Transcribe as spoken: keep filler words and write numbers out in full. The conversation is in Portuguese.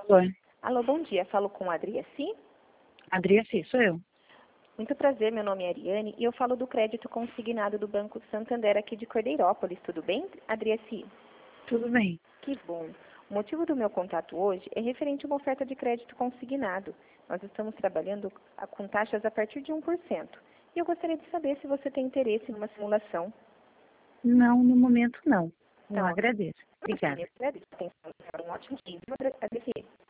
Oi, Alô, bom dia. Falo com a Adriaci? Adriaci, sou eu. Muito prazer, meu nome é Ariane e eu falo do crédito consignado do Banco Santander aqui de Cordeirópolis. Tudo bem, Adriaci? Tudo bem? Que bom. O motivo do meu contato hoje é referente a uma oferta de crédito consignado. Nós estamos trabalhando a- com taxas a partir de um por cento. E eu gostaria de saber se você tem interesse numa simulação. Não, no momento não. Eu Tá ótimo. agradeço. Obrigada. Agradeço. Atenção, um ótimo dia. Adriaci.